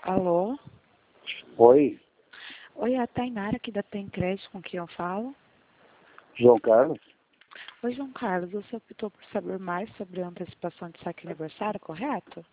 Alô? Oi, Oi, é a Tainara aqui da Tem Crédito, com quem eu falo. João Carlos? Oi, João Carlos, você optou por saber mais sobre a antecipação de saque aniversário, correto?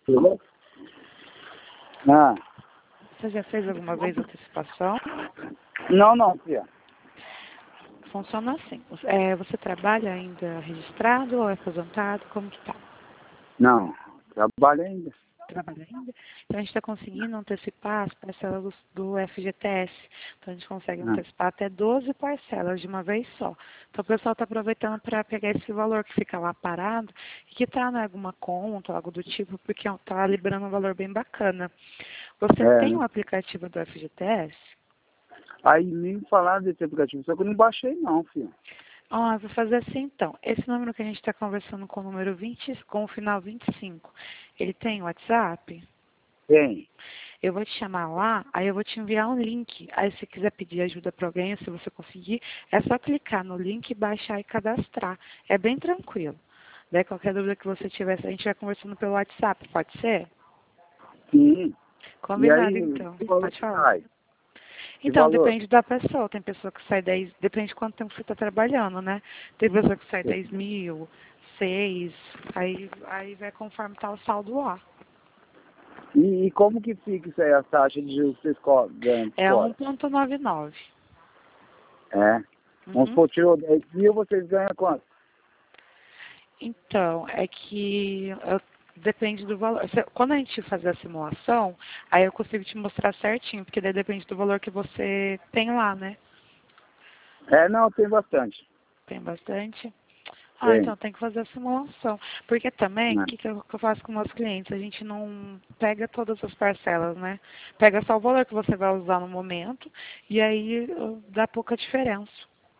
Ah, Você já fez alguma vez antecipação? não, filha. Funciona assim. Você trabalha ainda registrado ou é aposentado? Como que tá? Não, trabalho ainda. Trabalha ainda? Então a gente está conseguindo antecipar as parcelas do FGTS. Então a gente consegue Ah, antecipar até 12 parcelas de uma vez só. Então o pessoal está aproveitando para pegar esse valor que fica lá parado e que está em alguma conta, algo do tipo, porque está liberando um valor bem bacana. Você tem né? um aplicativo do FGTS? Aí nem falar desse aplicativo, só que eu não baixei não, filha. Ah, eu vou fazer assim então. Esse número que a gente está conversando com o número 20, com o final 25, ele tem WhatsApp? Tem. Eu vou te chamar lá, aí eu vou te enviar um link. Aí se quiser pedir ajuda para alguém, se você conseguir, é só clicar no link, baixar e cadastrar. É bem tranquilo. Daí qualquer dúvida que você tiver, a gente vai conversando pelo WhatsApp, pode ser? Sim. E Combinado aí, então. que valor Pode que falar. sai? Que Então, valor? depende da pessoa. Tem pessoa que sai 10, depende de quanto tempo você está trabalhando, né? Tem pessoa que sai 10 mil, 6, aí vai conforme tá o saldo lá. E como que fica isso aí, a taxa de juros que vocês ganham É fora? 1,99. É. Vamos Uhum. supor, tirou 10 mil, vocês ganham quanto? Então, é que depende do valor. Quando a gente fazer a simulação, aí eu consigo te mostrar certinho, porque daí depende do valor que você tem lá, né? Não, tem bastante. Tem bastante. Ah, Tem. então tem que fazer a simulação. Porque também, o Né? que eu faço com meus clientes? A gente não pega todas as parcelas, né? Pega só o valor que você vai usar no momento e aí dá pouca diferença.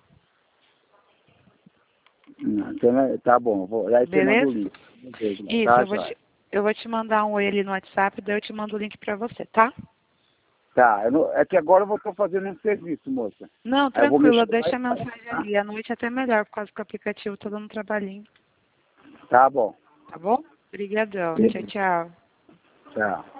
Então, tá bom, aí você manda o Beleza? link. Beleza, Isso, tá, joia. eu vou te mandar um oi ali no WhatsApp, daí eu te mando o link pra você, tá? Tá, é que agora eu estou fazendo um serviço, moça. Não, Aí eu vou tranquilo, mexer lá deixa e a mensagem tá? ali. À noite é até melhor, por causa que o aplicativo tá dando trabalhinho. Tá bom. Tá bom? Obrigadão. Tchau, Beleza. tchau. Tchau.